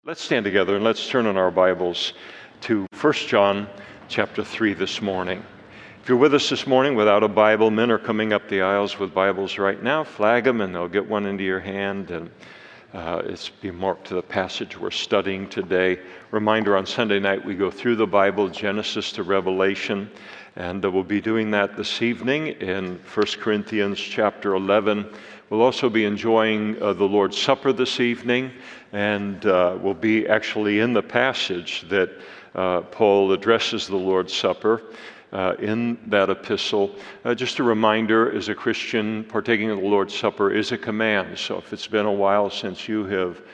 Let's stand together and let's turn in our Bibles to 1 John chapter 3 this morning. If you're with us this morning without a Bible, men are coming up the aisles with Bibles right now. Flag them and they'll get one into your hand, and it's be marked to the passage we're studying today. Reminder, on Sunday night we go through the Bible, Genesis to Revelation, and we'll be doing that this evening in 1 Corinthians chapter 11. We'll also be enjoying the Lord's Supper this evening, and we'll be actually in the passage that Paul addresses the Lord's Supper in that epistle. Just a reminder, as a Christian, partaking of the Lord's Supper is a command. So if it's been a while since you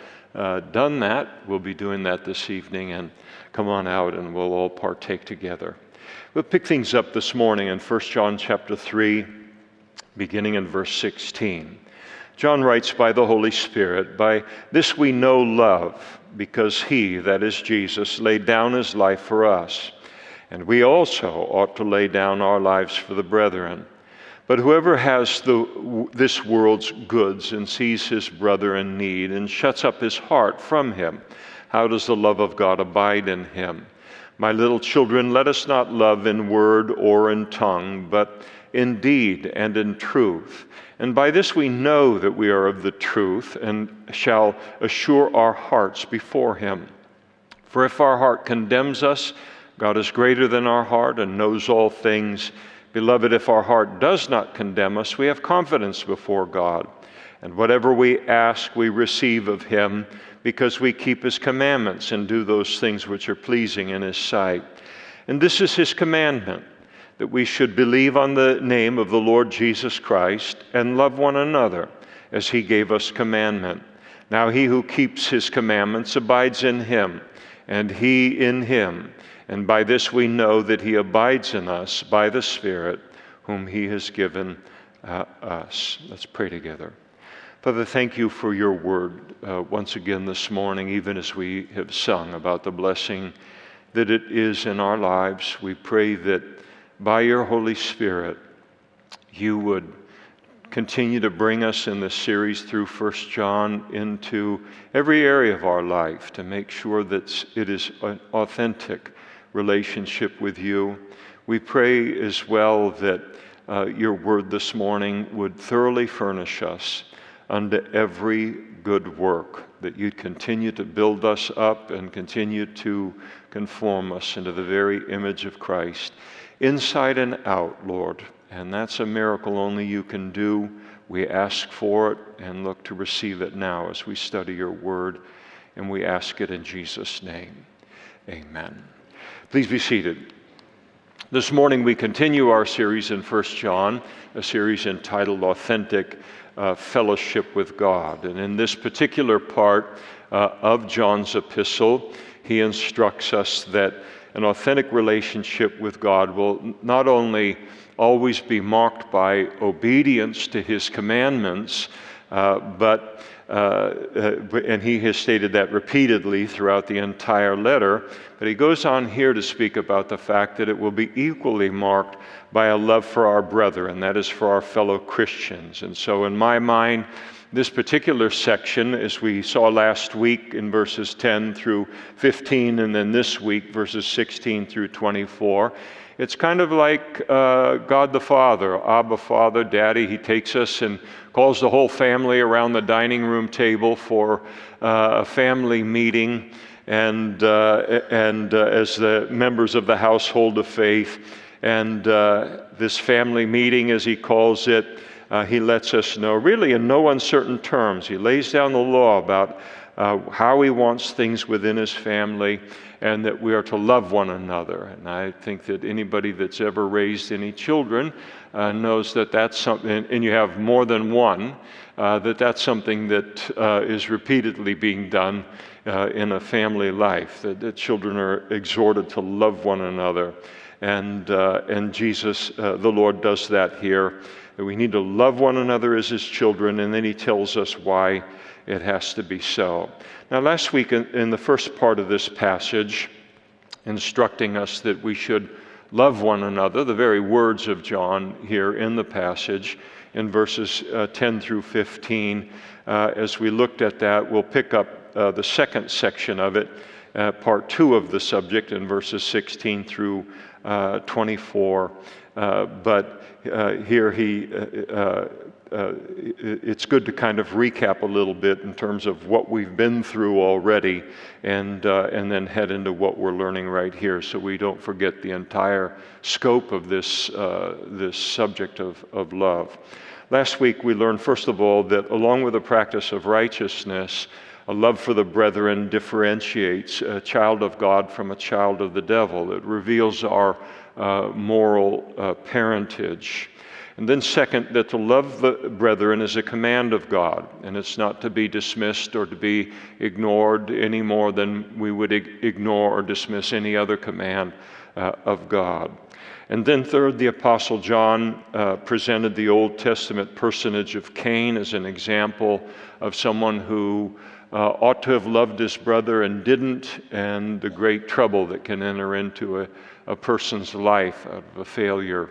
have done that, we'll be doing that this evening, and come on out and we'll all partake together. We'll pick things up this morning in 1 John chapter 3, beginning in verse 16. John writes, by the Holy Spirit, by this we know love, because he, that is Jesus, laid down his life for us. And we also ought to lay down our lives for the brethren. But whoever has this world's goods and sees his brother in need and shuts up his heart from him, how does the love of God abide in him? My little children, let us not love in word or in tongue, but in deed and in truth. And by this we know that we are of the truth, and shall assure our hearts before him. For if our heart condemns us, God is greater than our heart and knows all things. Beloved, if our heart does not condemn us, we have confidence before God. And whatever we ask, we receive of him, because we keep his commandments and do those things which are pleasing in his sight. And this is his commandment, that we should believe on the name of the Lord Jesus Christ and love one another as he gave us commandment. Now he who keeps his commandments abides in him, and he in him. And by this we know that he abides in us by the Spirit whom he has given us. Let's pray together. Father, thank you for your word once again this morning, even as we have sung about the blessing that it is in our lives. We pray that by your Holy Spirit, you would continue to bring us in this series through 1 John into every area of our life to make sure that it is an authentic relationship with you. We pray as well that your word this morning would thoroughly furnish us unto every good work, that you'd continue to build us up and continue to conform us into the very image of Christ, inside and out, Lord. And that's a miracle only you can do. We ask for it and look to receive it now as we study your word, and we ask it in Jesus' name. Amen. Please be seated. This morning we continue our series in 1 John, a series entitled Authentic Fellowship with God. And in this particular part of John's epistle, he instructs us that an authentic relationship with God will not only always be marked by obedience to his commandments, and he has stated that repeatedly throughout the entire letter, but he goes on here to speak about the fact that it will be equally marked by a love for our brethren, and that is for our fellow Christians. And so in my mind, this particular section, as we saw last week in verses 10 through 15, and then this week, verses 16 through 24, it's kind of like God the Father, Abba Father, Daddy. He takes us and calls the whole family around the dining room table for a family meeting, and as the members of the household of faith. And this family meeting, as he calls it, he lets us know, really in no uncertain terms, he lays down the law about how he wants things within his family, and that we are to love one another. And I think that anybody that's ever raised any children knows that that's something, and you have more than one, that's something that is repeatedly being done in a family life, that children are exhorted to love one another. And Jesus, the Lord, does that here, that we need to love one another as his children, and then he tells us why it has to be so. Now, last week in the first part of this passage, instructing us that we should love one another, the very words of John here in the passage, in verses 10 through 15, as we looked at that, we'll pick up the second section of it, part 2 of the subject in verses 16 through 24. But here it's good to kind of recap a little bit in terms of what we've been through already, and then head into what we're learning right here, so we don't forget the entire scope of this subject of love. Last week we learned, first of all, that along with the practice of righteousness, a love for the brethren differentiates a child of God from a child of the devil. It reveals our moral parentage. And then second, that to love the brethren is a command of God, and it's not to be dismissed or to be ignored any more than we would ignore or dismiss any other command of God. And then third, the Apostle John presented the Old Testament personage of Cain as an example of someone who ought to have loved his brother and didn't, and the great trouble that can enter into a person's life out of a failure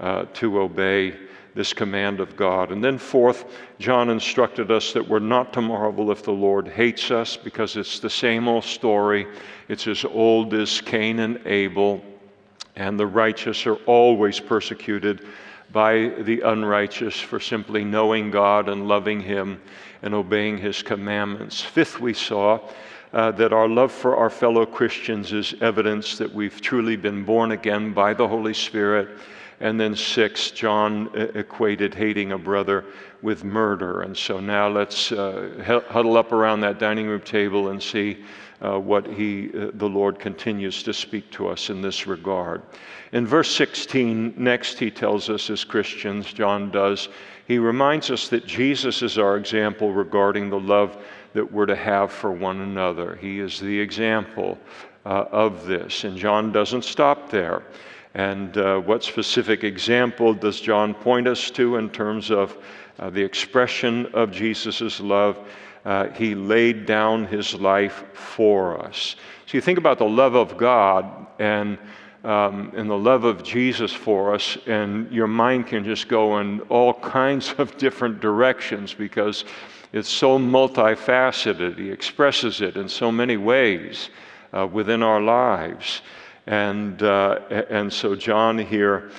to obey this command of God. And then fourth, John instructed us that we're not to marvel if the Lord hates us, because it's the same old story. It's as old as Cain and Abel, and the righteous are always persecuted by the unrighteous for simply knowing God and loving Him and obeying His commandments. Fifth, we saw that our love for our fellow Christians is evidence that we've truly been born again by the Holy Spirit. And then sixth, John equated hating a brother with murder. And so now let's huddle up around that dining room table and see what the Lord continues to speak to us in this regard. In verse 16, next he tells us as Christians, John does, he reminds us that Jesus is our example regarding the love that we're to have for one another. He is the example of this. And John doesn't stop there. And what specific example does John point us to in terms of the expression of Jesus' love? He laid down his life for us. So you think about the love of God and the love of Jesus for us, and your mind can just go in all kinds of different directions because it's so multifaceted. He expresses it in so many ways within our lives. And so John here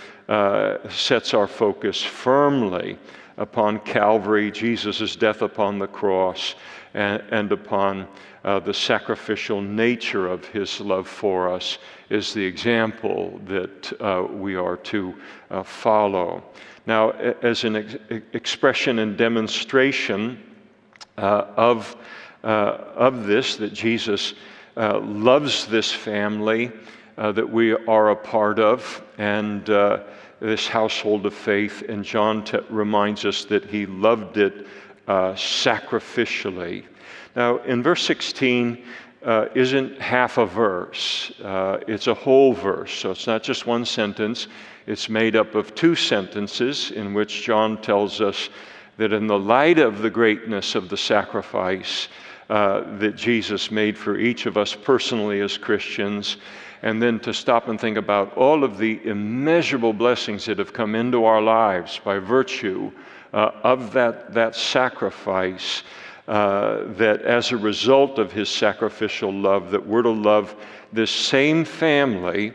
sets our focus firmly upon Calvary, Jesus' death upon the cross, and upon the sacrificial nature of his love for us is the example that we are to follow. Now, as an expression and demonstration of this, that Jesus loves this family that we are a part of, and this household of faith, and John reminds us that he loved it sacrificially. Now, in verse 16 isn't half a verse, it's a whole verse, so it's not just one sentence. It's made up of two sentences in which John tells us that in the light of the greatness of the sacrifice that Jesus made for each of us personally as Christians, and then to stop and think about all of the immeasurable blessings that have come into our lives by virtue of that sacrifice, that as a result of his sacrificial love, that we're to love this same family,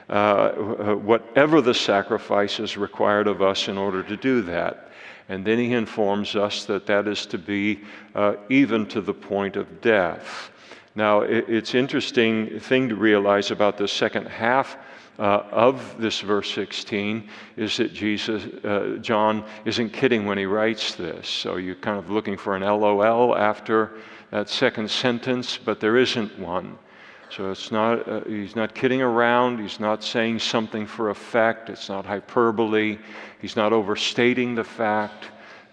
whatever the sacrifice is required of us in order to do that. And then he informs us that that is to be even to the point of death. Now, it's interesting thing to realize about the second half of this verse 16 is that John isn't kidding when he writes this. So you're kind of looking for an LOL after that second sentence, but there isn't one. So it's not, he's not kidding around. He's not saying something for effect. It's not hyperbole. He's not overstating the fact.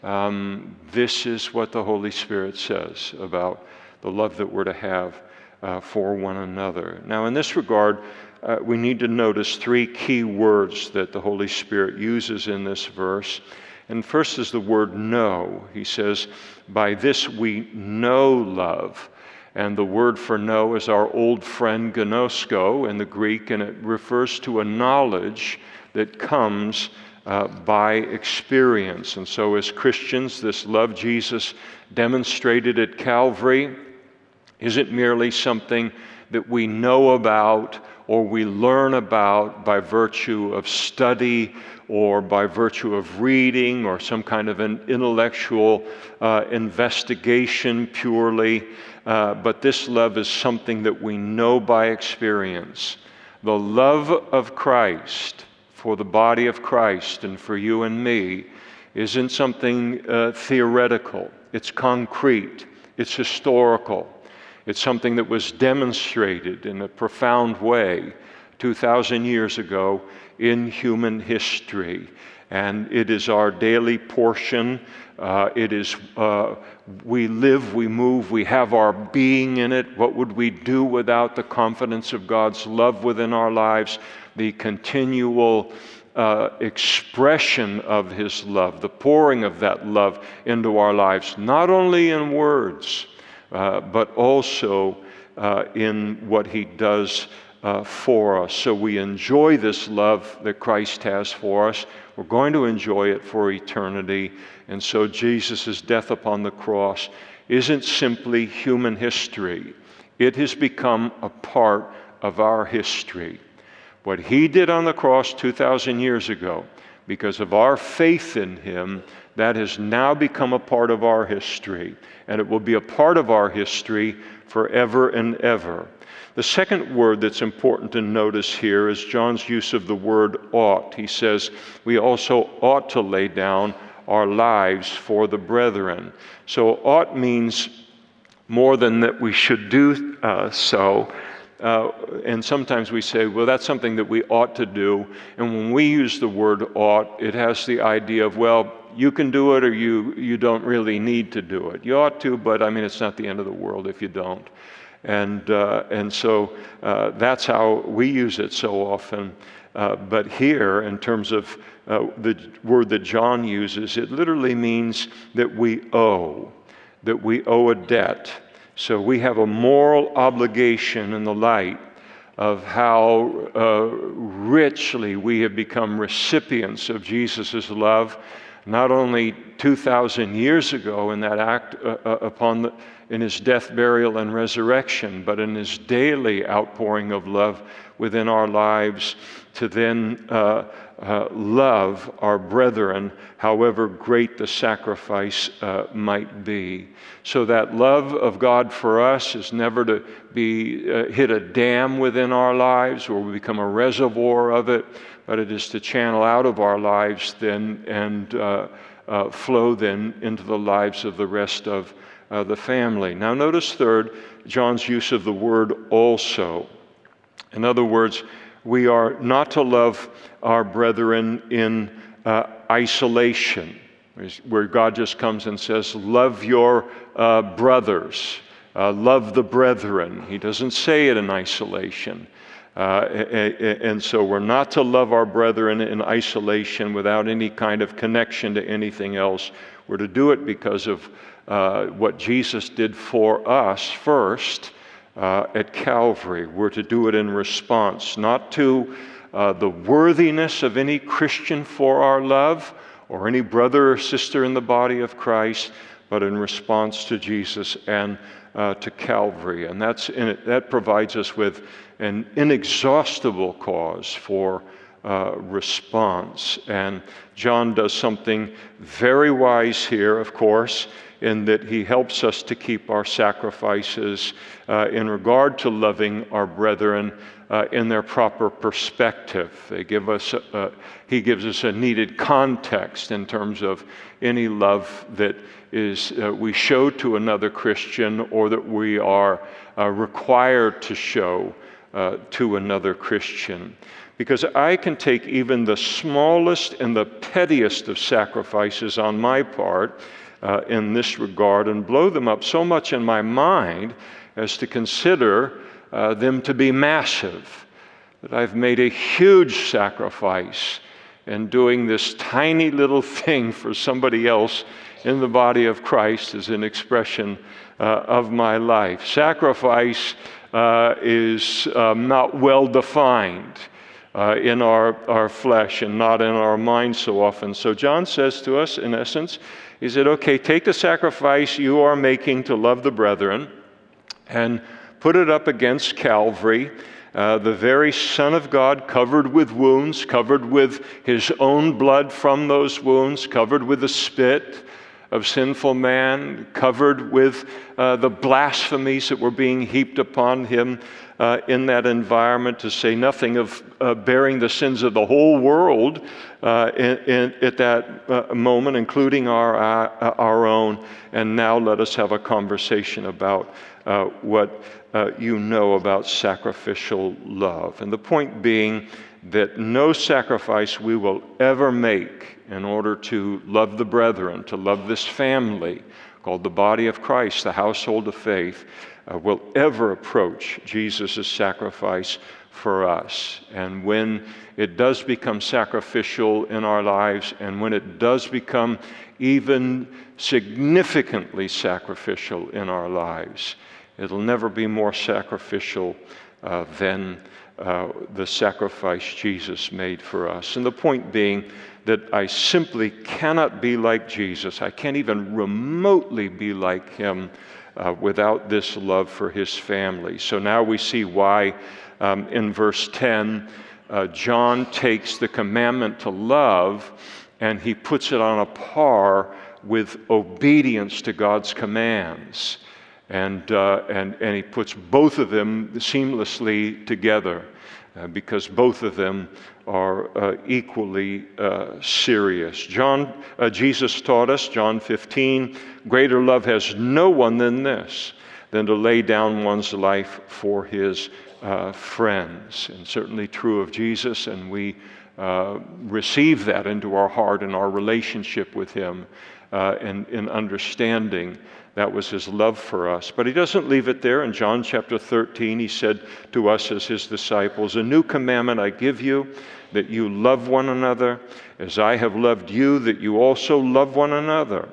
This is what the Holy Spirit says about the love that we're to have for one another. Now, in this regard, we need to notice three key words that the Holy Spirit uses in this verse. And first is the word know. He says, by this we know love. And the word for know is our old friend gnosko in the Greek, and it refers to a knowledge that comes by experience. And so as Christians, this love Jesus demonstrated at Calvary isn't merely something that we know about or we learn about by virtue of study or by virtue of reading or some kind of an intellectual investigation purely, but this love is something that we know by experience. The love of Christ for the body of Christ and for you and me isn't something theoretical. It's concrete. It's historical. It's something that was demonstrated in a profound way 2,000 years ago in human history. And it is our daily portion. We live, we move, we have our being in it. What would we do without the confidence of God's love within our lives? The continual expression of His love, the pouring of that love into our lives, not only in words, but also in what He does for us. So we enjoy this love that Christ has for us. We're going to enjoy it for eternity. And so Jesus' death upon the cross isn't simply human history. It has become a part of our history. What He did on the cross 2,000 years ago, because of our faith in Him, that has now become a part of our history. And it will be a part of our history forever and ever. The second word that's important to notice here is John's use of the word ought. He says, we also ought to lay down our lives for the brethren. So ought means more than that we should do so. And sometimes we say, well, that's something that we ought to do. And when we use the word ought, it has the idea of, well, you can do it or you don't really need to do it. You ought to, but I mean, it's not the end of the world if you don't. And so that's how we use it so often. But here, in terms of the word that John uses, it literally means that we owe a debt. So we have a moral obligation in the light of how richly we have become recipients of Jesus' love, not only 2,000 years ago in that act in His death, burial, and resurrection, but in His daily outpouring of love within our lives to then love our brethren, however great the sacrifice might be. So that love of God for us is never to be hit a dam within our lives where we become a reservoir of it, but it is to channel out of our lives then and flow then into the lives of the rest of the family. Now notice third, John's use of the word also. In other words, we are not to love our brethren in isolation, where God just comes and says, love your brothers, love the brethren. He doesn't say it in isolation. And so we're not to love our brethren in isolation without any kind of connection to anything else. We're to do it because of what Jesus did for us first at Calvary. We're to do it in response, not to the worthiness of any Christian for our love or any brother or sister in the body of Christ, but in response to Jesus and to Calvary. And that provides us with an inexhaustible cause for response. And John does something very wise here, of course, in that he helps us to keep our sacrifices in regard to loving our brethren in their proper perspective. He gives us a needed context in terms of any love that we show to another Christian or that we are required to show to another Christian. Because I can take even the smallest and the pettiest of sacrifices on my part in this regard and blow them up so much in my mind as to consider them to be massive, that I've made a huge sacrifice in doing this tiny little thing for somebody else in the body of Christ as an expression of my life. Sacrifice is not well defined in our flesh and not in our mind so often. So John says to us, in essence, he said, okay, take the sacrifice you are making to love the brethren and put it up against Calvary, the very Son of God, covered with wounds, covered with his own blood from those wounds, covered with the spit of sinful man, covered with the blasphemies that were being heaped upon him in that environment, to say nothing of bearing the sins of the whole world at that moment, including our own. And now let us have a conversation about what you know about sacrificial love. And the point being that no sacrifice we will ever make in order to love the brethren, to love this family called the body of Christ, the household of faith, will ever approach Jesus' sacrifice for us. And when it does become sacrificial in our lives, and when it does become even significantly sacrificial in our lives, it'll never be more sacrificial than the sacrifice Jesus made for us. And the point being that I simply cannot be like Jesus. I can't even remotely be like him without this love for his family. So now we see why in verse 10, John takes the commandment to love and he puts it on a par with obedience to God's commands. And he puts both of them seamlessly together because both of them are equally serious. Jesus taught us, John 15, greater love has no one than this, than to lay down one's life for his friends. And certainly true of Jesus, and we receive that into our heart and our relationship with him and in understanding that was his love for us. But he doesn't leave it there. In John chapter 13, he said to us as his disciples, a new commandment I give you, that you love one another as I have loved you, that you also love one another.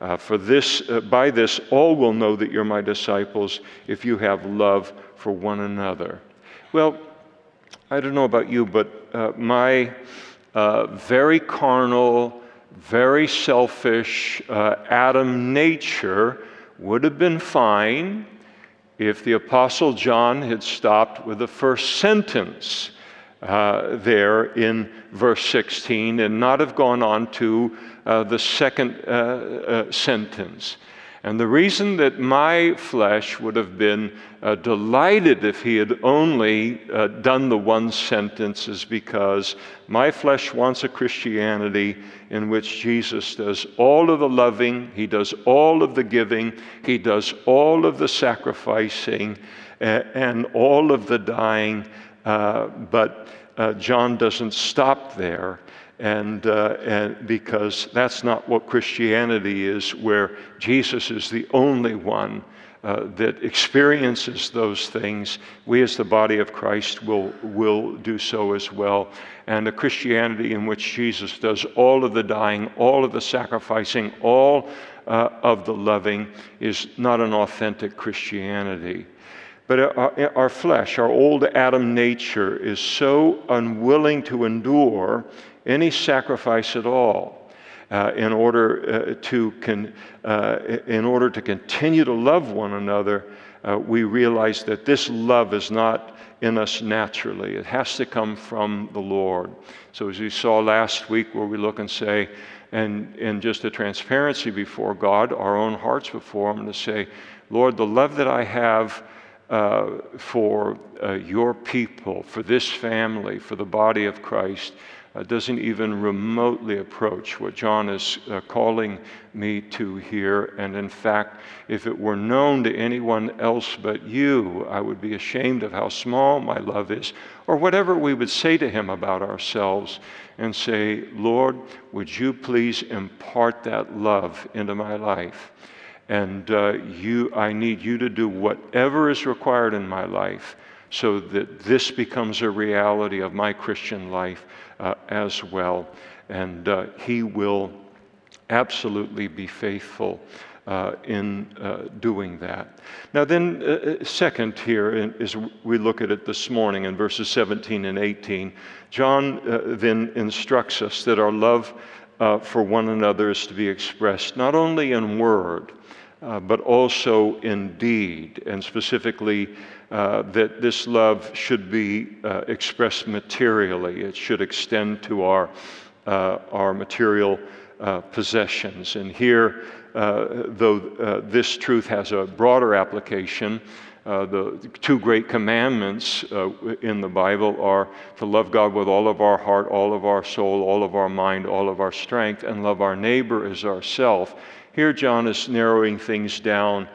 By this, all will know that you're my disciples if you have love for one another. Well, I don't know about you, but my very carnal, very selfish Adam nature would have been fine if the Apostle John had stopped with the first sentence there in verse 16 and not have gone on to the second sentence. And the reason that my flesh would have been delighted if he had only done the one sentence is because my flesh wants a Christianity in which Jesus does all of the loving, he does all of the giving, he does all of the sacrificing, and all of the dying, but John doesn't stop there. And because that's not what Christianity is, where Jesus is the only one that experiences those things. We as the body of Christ will do so as well. And a Christianity in which Jesus does all of the dying, all of the sacrificing, all of the loving is not an authentic Christianity. But our flesh, our old Adam nature, is so unwilling to endure any sacrifice at all in order to continue to love one another. We realize that this love is not in us naturally. It has to come from the Lord. So as we saw last week, where we look and say, and in just a transparency before God, our own hearts before him, to say, Lord, the love that I have for your people, for this family, for the body of Christ, doesn't even remotely approach what John is calling me to here. And in fact, if it were known to anyone else but you, I would be ashamed of how small my love is, or whatever we would say to him about ourselves, and say, Lord, would you please impart that love into my life? And I need you to do whatever is required in my life so that this becomes a reality of my Christian life as well. And he will absolutely be faithful in doing that. Now then, second here, as we look at it this morning in verses 17 and 18, John then instructs us that our love for one another is to be expressed not only in word, but also in deed, and specifically that this love should be expressed materially. It should extend to our material possessions. And here, though this truth has a broader application, the two great commandments in the Bible are to love God with all of our heart, all of our soul, all of our mind, all of our strength, and love our neighbor as ourself. Here John is narrowing things down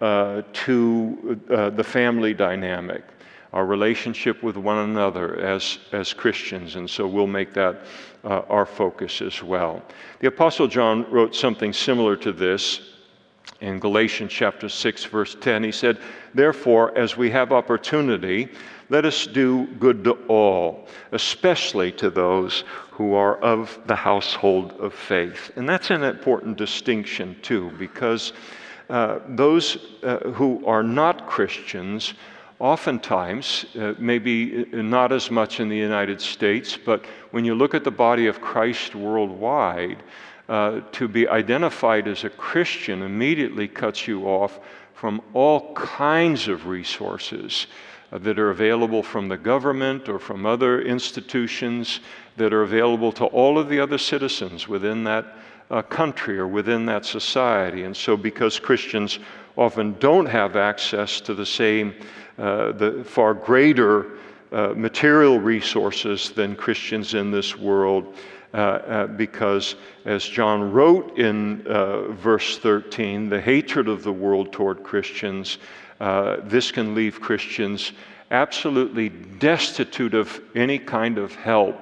to the family dynamic, our relationship with one another as Christians, and so we'll make that our focus as well. The Apostle John wrote something similar to this in Galatians chapter 6, verse 10. He said, "Therefore, as we have opportunity, let us do good to all, especially to those who are of the household of faith." And that's an important distinction too, because those who are not Christians, oftentimes, maybe not as much in the United States, but when you look at the body of Christ worldwide, to be identified as a Christian immediately cuts you off from all kinds of resources that are available from the government or from other institutions that are available to all of the other citizens within that country or within that society. And so because Christians often don't have access to the same, the far greater material resources than Christians in this world, because as John wrote in verse 13, the hatred of the world toward Christians, this can leave Christians absolutely destitute of any kind of help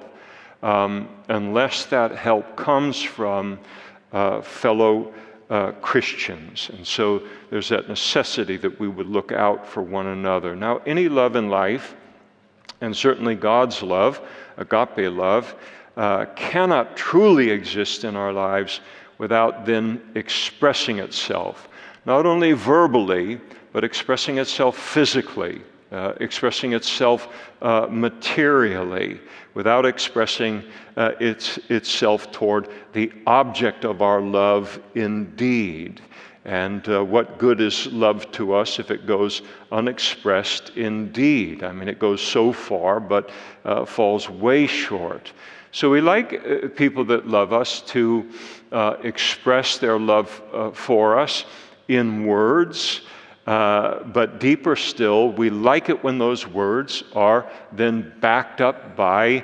unless that help comes from fellow Christians. And so there's that necessity that we would look out for one another. Now, any love in life, and certainly God's love, agape love, cannot truly exist in our lives without then expressing itself, not only verbally, but expressing itself physically, expressing itself materially, without expressing itself toward the object of our love in deed. And what good is love to us if it goes unexpressed in deed? I mean, it goes so far, but falls way short. So we like people that love us to express their love for us in words, but deeper still, we like it when those words are then backed up by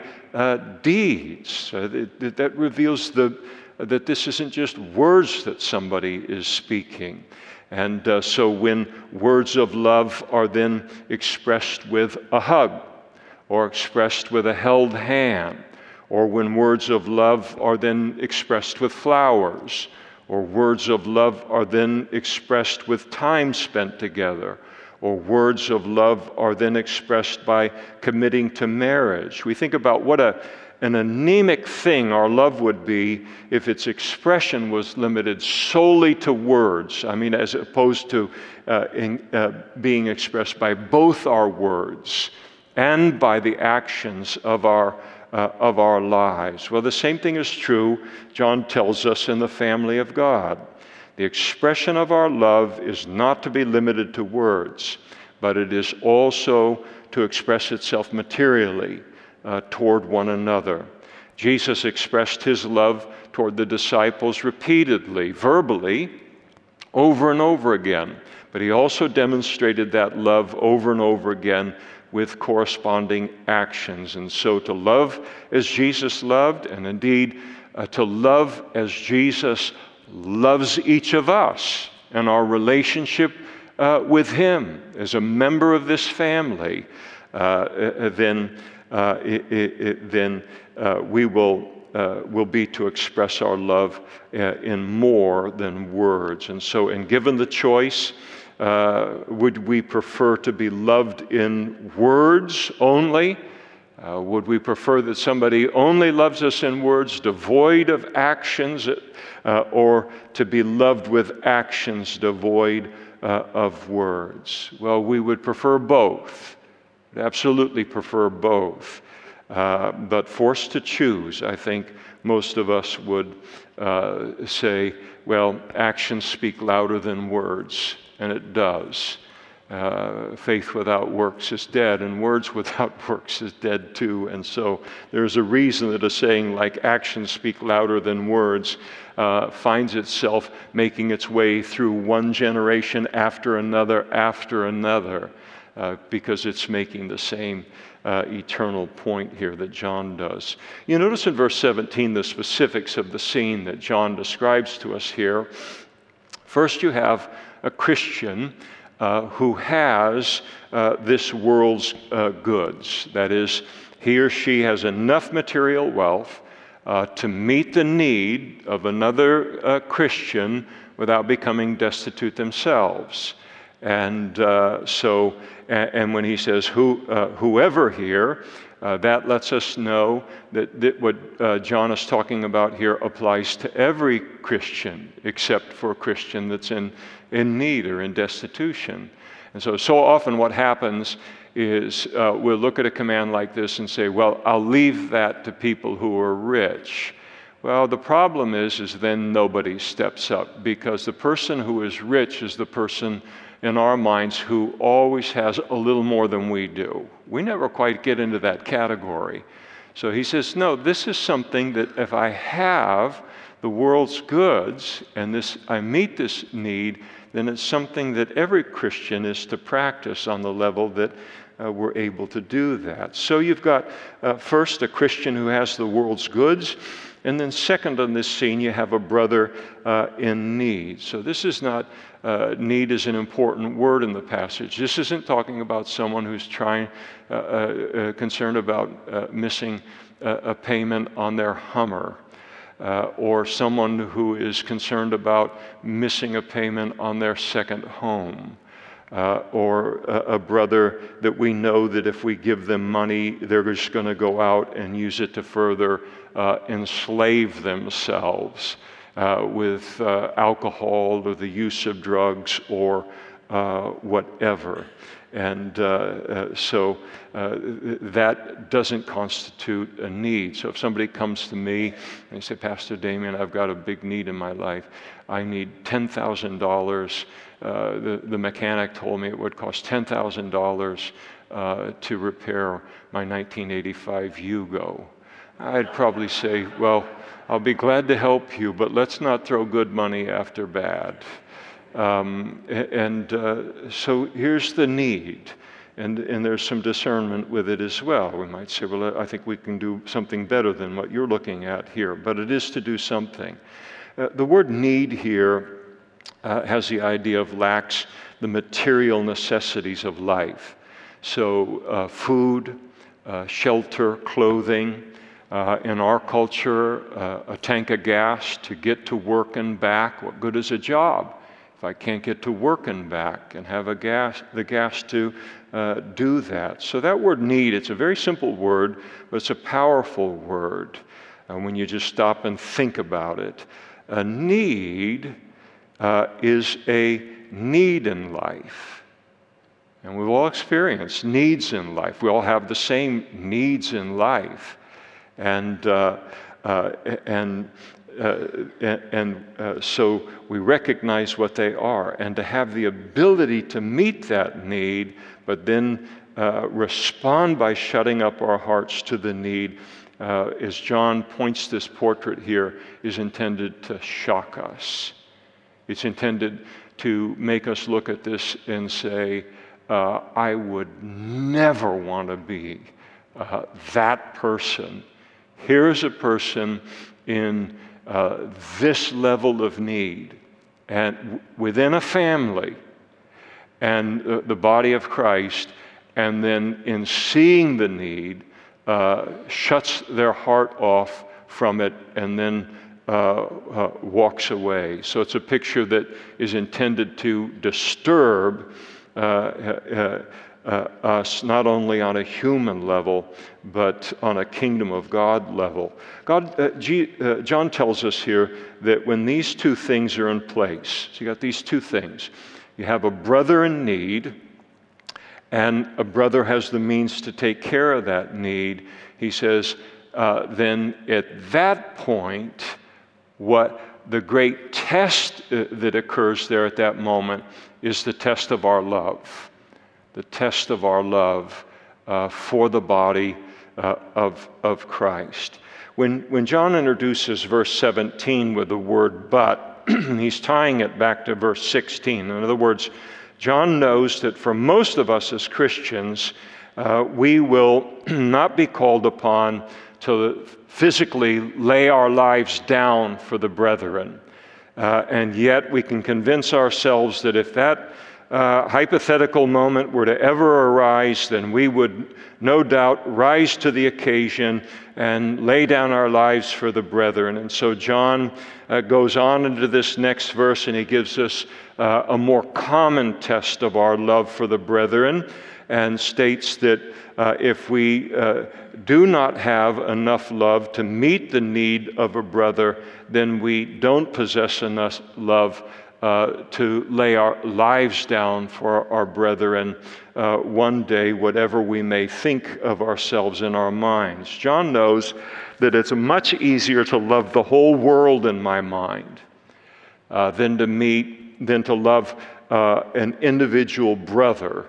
deeds. That reveals that this isn't just words that somebody is speaking. And so when words of love are then expressed with a hug, or expressed with a held hand, or when words of love are then expressed with flowers, or words of love are then expressed with time spent together, or words of love are then expressed by committing to marriage. We think about what an anemic thing our love would be if its expression was limited solely to words. I mean, as opposed to being expressed by both our words and by the actions of our lives. Well, the same thing is true, John tells us, in the family of God. The expression of our love is not to be limited to words, but it is also to express itself materially toward one another. Jesus expressed his love toward the disciples repeatedly, verbally, over and over again, but he also demonstrated that love over and over again with corresponding actions. And so to love as Jesus loved, and indeed to love as Jesus loves each of us and our relationship with him as a member of this family, then we will be to express our love in more than words. And so, and given the choice, would we prefer to be loved in words only? Would we prefer that somebody only loves us in words, devoid of actions, or to be loved with actions devoid of words? Well, we would prefer both. Absolutely prefer both. But forced to choose, I think most of us would say, well, actions speak louder than words, and it does. Faith without works is dead, and words without works is dead too. And so there's a reason that a saying like actions speak louder than words finds itself making its way through one generation after another, because it's making the same eternal point here that John does. You notice in verse 17 the specifics of the scene that John describes to us here. First, you have a Christian who has this world's goods. That is, he or she has enough material wealth to meet the need of another Christian without becoming destitute themselves. And and when he says whoever here, that lets us know that what John is talking about here applies to every Christian except for a Christian that's in need or in destitution. And so often what happens is we'll look at a command like this and say, well, I'll leave that to people who are rich. Well, the problem is then nobody steps up, because the person who is rich is the person in our minds who always has a little more than we do. We never quite get into that category. So he says, no, this is something that if I have the world's goods and I meet this need, then it's something that every Christian is to practice on the level that we're able to do that. So you've got first a Christian who has the world's goods, and then second on this scene you have a brother in need. So this is not, need is an important word in the passage. This isn't talking about someone who's concerned about missing a payment on their Hummer. Or someone who is concerned about missing a payment on their second home, or a brother that we know that if we give them money, they're just going to go out and use it to further enslave themselves with alcohol or the use of drugs or whatever. And so that doesn't constitute a need. So if somebody comes to me and they say, Pastor Damien, I've got a big need in my life. I need $10,000. The mechanic told me it would cost $10,000 to repair my 1985 Yugo. I'd probably say, well, I'll be glad to help you, but let's not throw good money after bad. So here's the need, and there's some discernment with it as well. We might say, well, I think we can do something better than what you're looking at here, but it is to do something. The word need here has the idea of lacks the material necessities of life. So food, shelter, clothing. In our culture, a tank of gas to get to work and back. What good is a job if I can't get to work and back and have the gas to do that? So that word need, it's a very simple word, but it's a powerful word when you just stop and think about it. A need is a need in life. And we've all experienced needs in life. We all have the same needs in life. So we recognize what they are, and to have the ability to meet that need, but then respond by shutting up our hearts to the need, as John points this portrait here, is intended to shock us. It's intended to make us look at this and say, I would never want to be that person. Here's a person in this level of need, and within a family and the body of Christ, and then in seeing the need, shuts their heart off from it and then walks away. So it's a picture that is intended to disturb us, not only on a human level, but on a kingdom of God level. John tells us here that when these two things are in place, so you got these two things. You have a brother in need, and a brother has the means to take care of that need. He says, then at that point, what the great test that occurs there at that moment is the test of our love. The test of our love for the body of Christ. When John introduces verse 17 with the word but, he's tying it back to verse 16. In other words, John knows that for most of us as Christians, we will not be called upon to physically lay our lives down for the brethren. And yet we can convince ourselves that if that hypothetical moment were to ever arise, then we would no doubt rise to the occasion and lay down our lives for the brethren. And so John goes on into this next verse, and he gives us a more common test of our love for the brethren, and states that if we do not have enough love to meet the need of a brother, then we don't possess enough love to lay our lives down for our brethren one day, whatever we may think of ourselves in our minds. John knows that it's much easier to love the whole world in my mind than to love an individual brother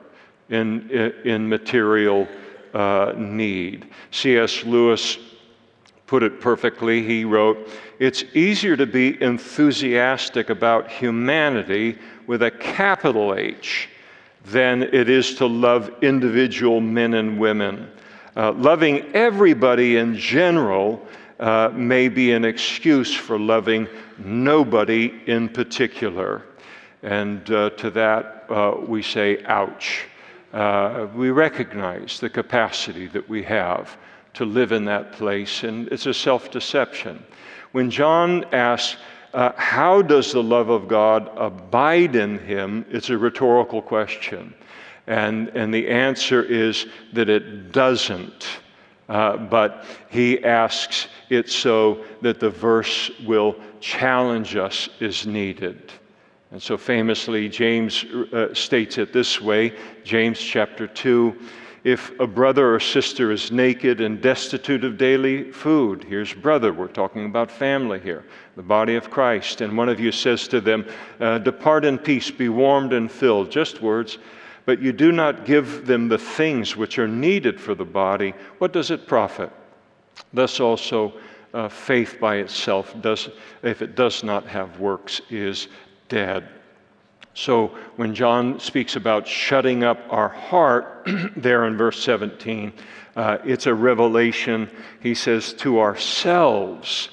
in material need. C.S. Lewis put it perfectly. He wrote, "It's easier to be enthusiastic about humanity with a capital H than it is to love individual men and women. Loving everybody in general may be an excuse for loving nobody in particular." And to that we say, ouch. We recognize the capacity that we have to live in that place, and it's a self-deception. When John asks, how does the love of God abide in him, it's a rhetorical question. And the answer is that it doesn't. But he asks it so that the verse will challenge us as needed. And so famously, James states it this way, James chapter 2, if a brother or sister is naked and destitute of daily food, here's brother, we're talking about family here, the body of Christ, and one of you says to them, depart in peace, be warmed and filled, just words, but you do not give them the things which are needed for the body, what does it profit? Thus also faith by itself, if it does not have works, is dead. So when John speaks about shutting up our heart, there in verse 17, it's a revelation, he says, to ourselves,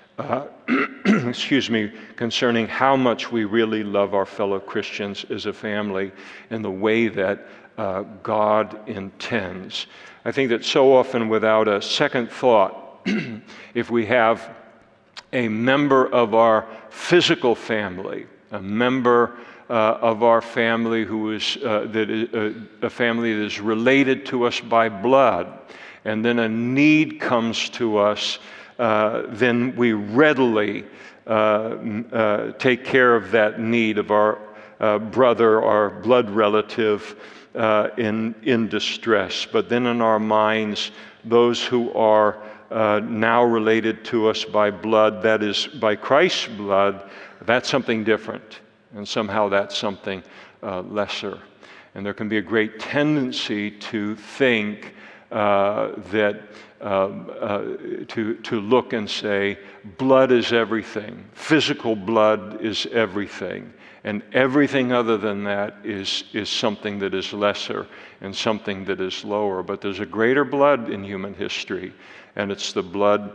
concerning how much we really love our fellow Christians as a family in the way that God intends. I think that so often without a second thought, if we have a member of our physical family, a member of our family who is a family that is related to us by blood, and then a need comes to us, then we readily take care of that need of our brother, our blood relative in distress. But then in our minds, those who are now related to us by blood, that is by Christ's blood, that's something different. And somehow that's something lesser. And there can be a great tendency to think to look and say, blood is everything. Physical blood is everything. And everything other than that is something that is lesser and something that is lower. But there's a greater blood in human history, and it's the blood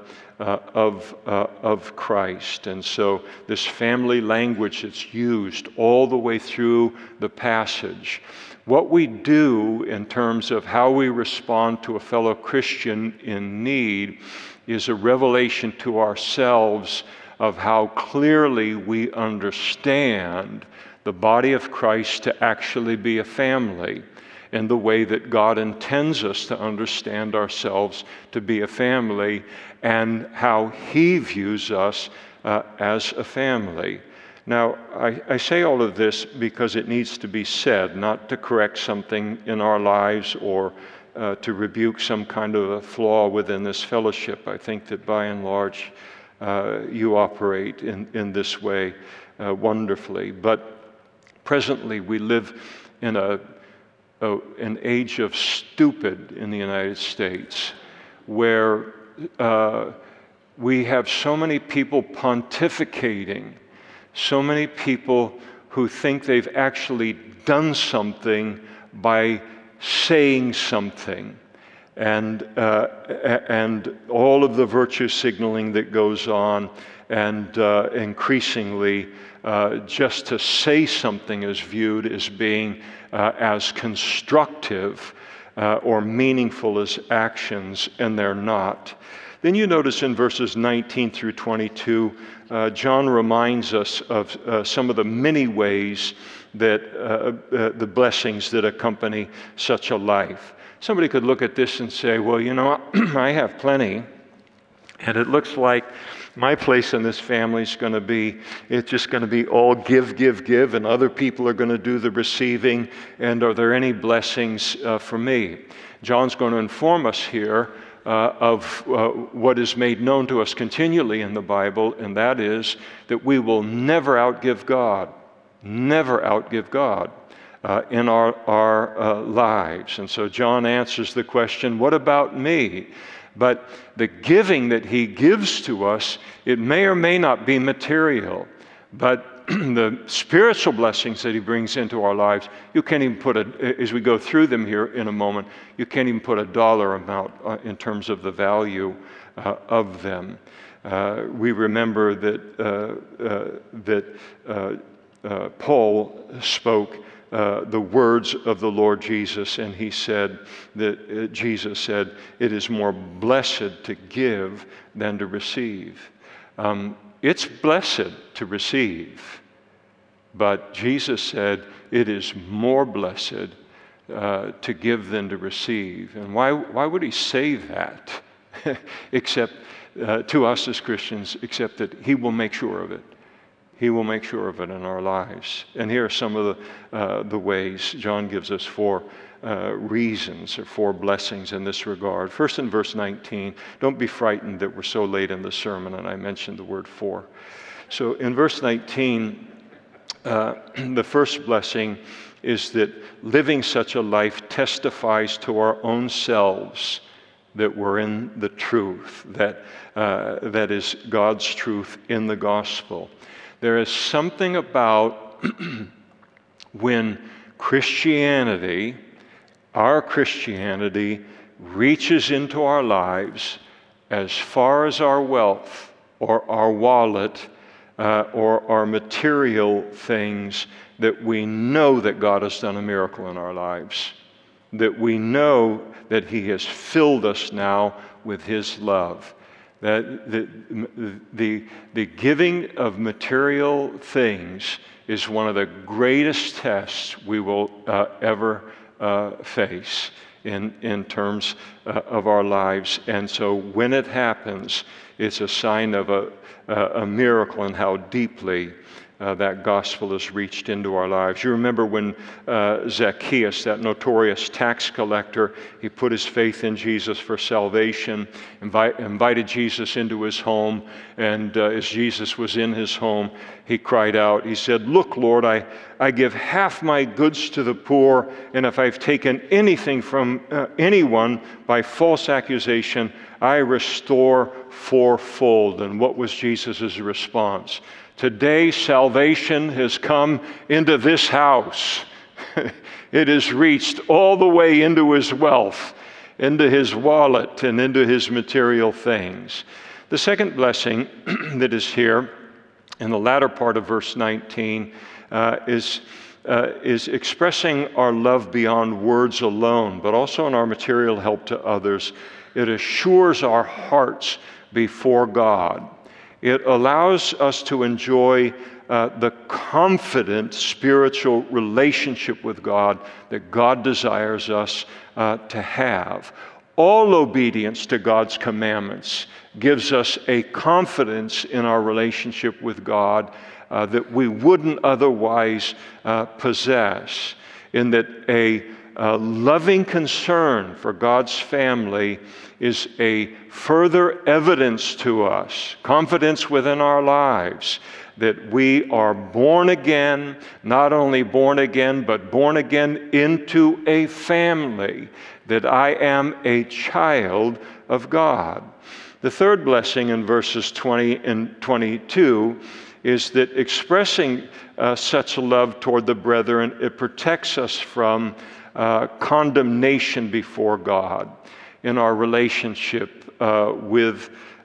of Christ. And so this family language that's used all the way through the passage, what we do in terms of how we respond to a fellow Christian in need is a revelation to ourselves of how clearly we understand the body of Christ to actually be a family, in the way that God intends us to understand ourselves to be a family, and how He views us as a family. Now, I say all of this because it needs to be said, not to correct something in our lives or to rebuke some kind of a flaw within this fellowship. I think that by and large, you operate in this way wonderfully. But presently, we live in an age of stupid in the United States, where we have so many people pontificating, so many people who think they've actually done something by saying something, and all of the virtue signaling that goes on, and increasingly just to say something is viewed as being as constructive or meaningful as actions, and they're not. Then you notice in verses 19 through 22, John reminds us of some of the many ways that the blessings that accompany such a life. Somebody could look at this and say, well, you know, I have plenty, and it looks like my place in this family is going to be, it's just going to be all give, give, give, and other people are going to do the receiving, and are there any blessings for me? John's going to inform us here of what is made known to us continually in the Bible, and that is that we will never outgive God, never outgive God in our lives. And so John answers the question, what about me? But the giving that he gives to us, it may or may not be material, but the spiritual blessings that he brings into our lives, you can't even put as we go through them here in a moment, you can't even put a dollar amount in terms of the value of them. We remember that Paul spoke the words of the Lord Jesus, and he said that Jesus said, it is more blessed to give than to receive. It's blessed to receive, but Jesus said it is more blessed to give than to receive. And why would he say that except to us as Christians, except that he will make sure of it. He will make sure of it in our lives. And here are some of the ways. John gives us 4 reasons or 4 blessings in this regard. First, in verse 19, don't be frightened that we're so late in the sermon and I mentioned the word for. So in verse 19, the first blessing is that living such a life testifies to our own selves that we're in the truth, that is God's truth in the gospel. There is something about when Christianity, our Christianity, reaches into our lives as far as our wealth or our wallet or our material things, that we know that God has done a miracle in our lives, that we know that He has filled us now with His love. That the giving of material things is one of the greatest tests we will ever face in terms of our lives. And so when it happens, it's a sign of a miracle in how deeply that gospel has reached into our lives. You remember when Zacchaeus, that notorious tax collector, he put his faith in Jesus for salvation, invited Jesus into his home, and as Jesus was in his home, he cried out, he said, "Look, Lord, I give half my goods to the poor, and if I've taken anything from anyone by false accusation, I restore fourfold." And what was Jesus' response? Today, salvation has come into this house. It has reached all the way into his wealth, into his wallet, and into his material things. The second blessing that is here in the latter part of verse 19 is expressing our love beyond words alone, but also in our material help to others. It assures our hearts before God. It allows us to enjoy the confident spiritual relationship with God that God desires us to have. All obedience to God's commandments gives us a confidence in our relationship with God that we wouldn't otherwise possess, in that loving concern for God's family is a further evidence to us, confidence within our lives, that we are born again, not only born again, but born again into a family, that I am a child of God. The third blessing in verses 20 and 22 is that expressing such a love toward the brethren, it protects us from condemnation before God in our relationship with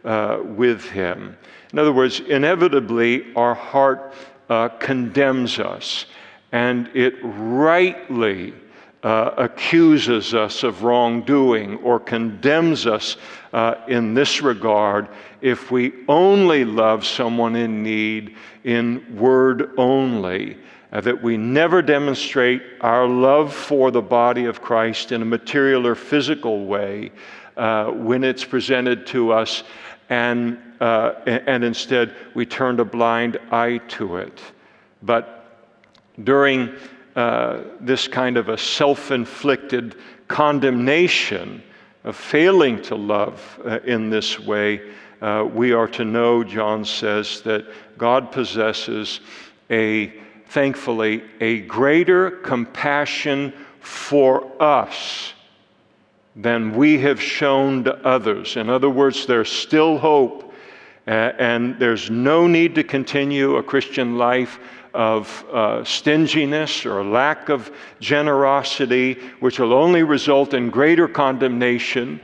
Him. In other words, inevitably our heart condemns us, and it rightly accuses us of wrongdoing or condemns us in this regard if we only love someone in need in word only, that we never demonstrate our love for the body of Christ in a material or physical way when it's presented to us, and instead we turned a blind eye to it. But during this kind of a self-inflicted condemnation of failing to love in this way, we are to know, John says, that God possesses thankfully, a greater compassion for us than we have shown to others. In other words, there's still hope, and there's no need to continue a Christian life of stinginess or lack of generosity, which will only result in greater condemnation,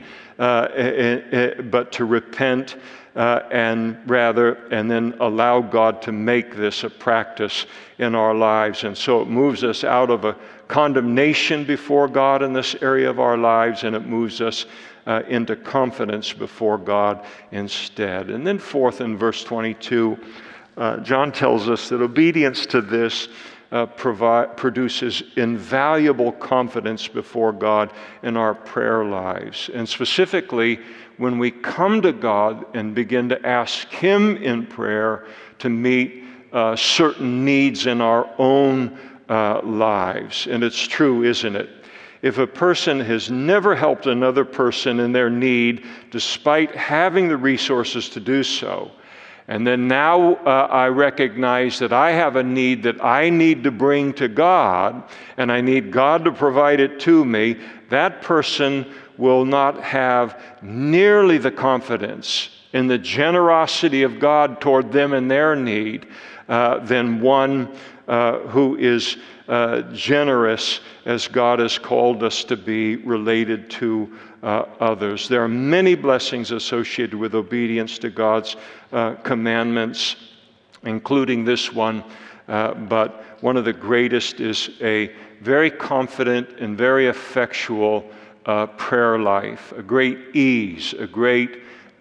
but to repent and then allow God to make this a practice in our lives. And so it moves us out of a condemnation before God in this area of our lives, and it moves us into confidence before God instead. And then fourth, in verse 22, John tells us that obedience to this produces invaluable confidence before God in our prayer lives. And specifically, when we come to God and begin to ask Him in prayer to meet certain needs in our own lives. And it's true, isn't it? If a person has never helped another person in their need, despite having the resources to do so, and then now I recognize that I have a need that I need to bring to God, and I need God to provide it to me, that person will not have nearly the confidence in the generosity of God toward them and their need than one who is generous as God has called us to be related to others. There are many blessings associated with obedience to God's commandments, including this one, but one of the greatest is a very confident and very effectual prayer life, a great ease, a great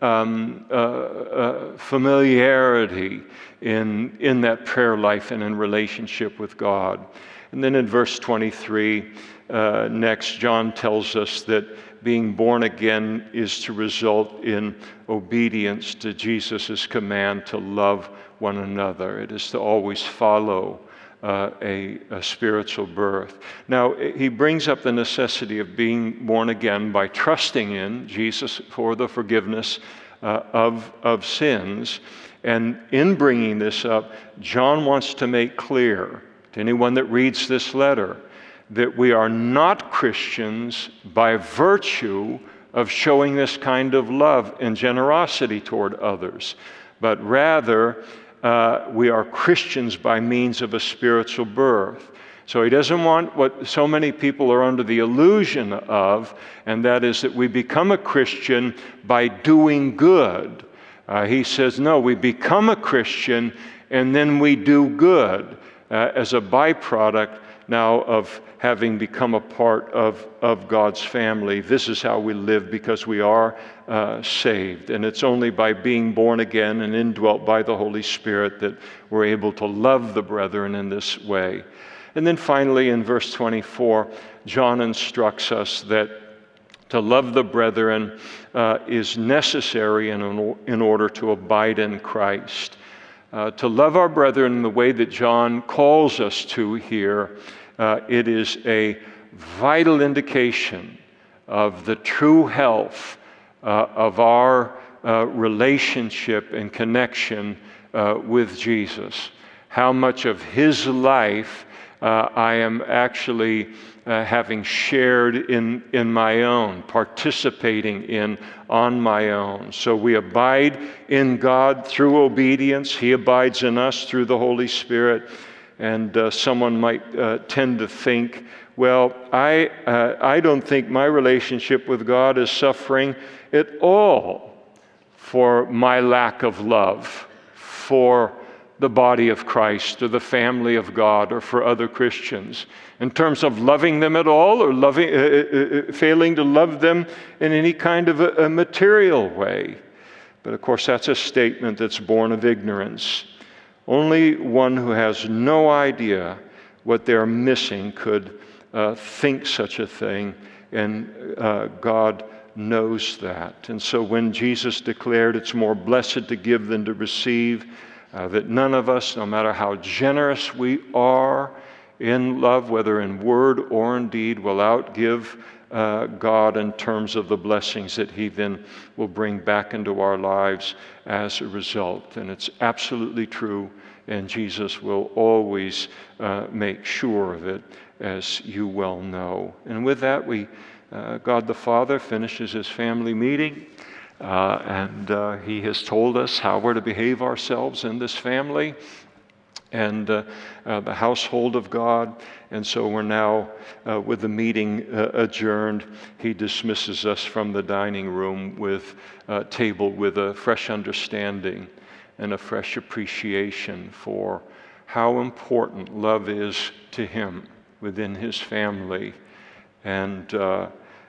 familiarity in that prayer life and in relationship with God. And then in verse 23, next, John tells us that being born again is to result in obedience to Jesus' command to love one another. It is to always follow a spiritual birth. Now, he brings up the necessity of being born again by trusting in Jesus for the forgiveness of sins. And in bringing this up, John wants to make clear to anyone that reads this letter that we are not Christians by virtue of showing this kind of love and generosity toward others, but rather we are Christians by means of a spiritual birth. So he doesn't want what so many people are under the illusion of, and that is that we become a Christian by doing good. He says, no, we become a Christian and then we do good as a byproduct now of having become a part of God's family. This is how we live because we are saved. And it's only by being born again and indwelt by the Holy Spirit that we're able to love the brethren in this way. And then finally, in verse 24, John instructs us that to love the brethren is necessary in order to abide in Christ. To love our brethren in the way that John calls us to here, it is a vital indication of the true health of our relationship and connection with Jesus. How much of His life I am actually having shared in my own, participating in on my own. So we abide in God through obedience. He abides in us through the Holy Spirit. And someone might tend to think, well, I don't think my relationship with God is suffering at all for my lack of love for the body of Christ or the family of God or for other Christians, in terms of loving them at all or failing to love them in any kind of a material way. But of course, that's a statement that's born of ignorance. Only one who has no idea what they're missing could think such a thing, and God knows that. And so when Jesus declared it's more blessed to give than to receive, that none of us, no matter how generous we are in love, whether in word or in deed, will outgive God in terms of the blessings that He then will bring back into our lives as a result. And it's absolutely true, and Jesus will always make sure of it, as you well know. And with that, God the Father finishes His family meeting. And He has told us how we're to behave ourselves in this family and the household of God. And so we're now, with the meeting adjourned, He dismisses us from the dining room with a table with a fresh understanding and a fresh appreciation for how important love is to Him within His family, and the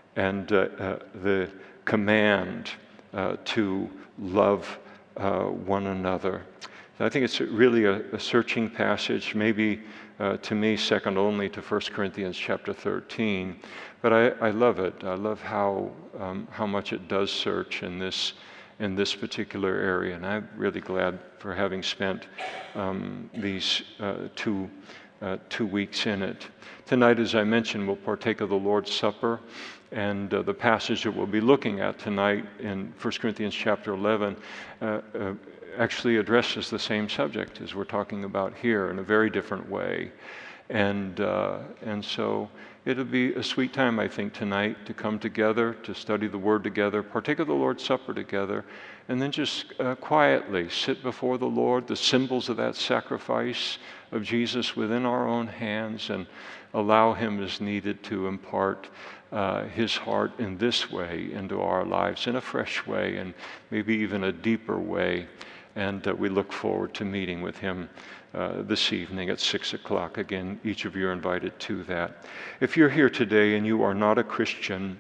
command to love one another. I think it's really a searching passage, maybe to me second only to 1 Corinthians chapter 13. But I love it. I love how much it does search in this particular area. And I'm really glad for having spent these 2 weeks in it. Tonight, as I mentioned, we'll partake of the Lord's Supper. And the passage that we'll be looking at tonight in 1 Corinthians chapter 11 actually addresses the same subject as we're talking about here in a very different way. And so it'll be a sweet time, I think, tonight to come together, to study the Word together, partake of the Lord's Supper together, and then just quietly sit before the Lord, the symbols of that sacrifice of Jesus within our own hands, and allow Him as needed to impart His heart in this way into our lives in a fresh way and maybe even a deeper way. And we look forward to meeting with Him this evening at 6 o'clock. Again, each of you are invited to that. If you're here today and you are not a Christian,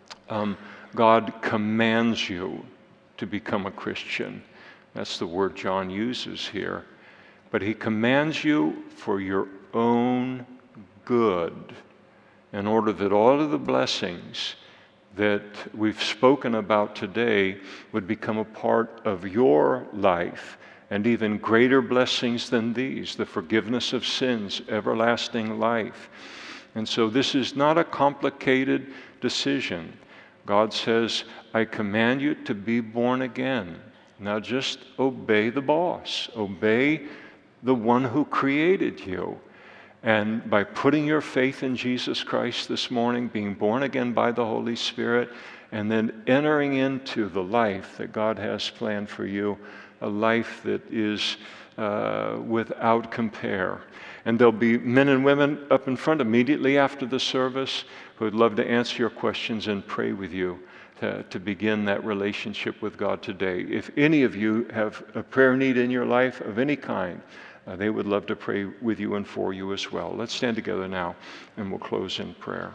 God commands you to become a Christian. That's the word John uses here. But He commands you for your own good, in order that all of the blessings that we've spoken about today would become a part of your life, and even greater blessings than these, the forgiveness of sins, everlasting life. And so this is not a complicated decision. God says, I command you to be born again. Now just obey the boss. Obey the one who created you. And by putting your faith in Jesus Christ this morning, being born again by the Holy Spirit, and then entering into the life that God has planned for you, a life that is without compare. And there'll be men and women up in front immediately after the service who would love to answer your questions and pray with you to begin that relationship with God today. If any of you have a prayer need in your life of any kind, they would love to pray with you and for you as well. Let's stand together now, and we'll close in prayer.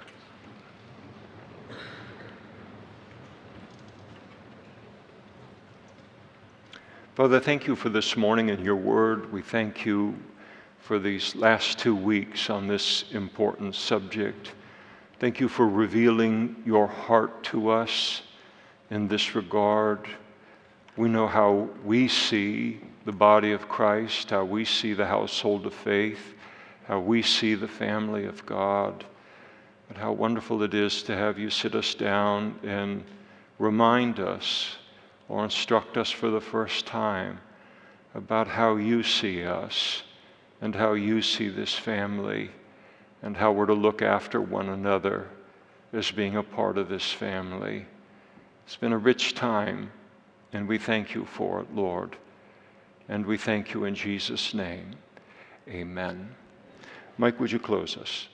Father, thank you for this morning and your word. We thank you for these last 2 weeks on this important subject. Thank you for revealing your heart to us in this regard. We know how we see the body of Christ, how we see the household of faith, how we see the family of God. But how wonderful it is to have you sit us down and remind us or instruct us for the first time about how you see us and how you see this family and how we're to look after one another as being a part of this family. It's been a rich time, and we thank you for it, Lord. And we thank you in Jesus' name. Amen. Mike, would you close us?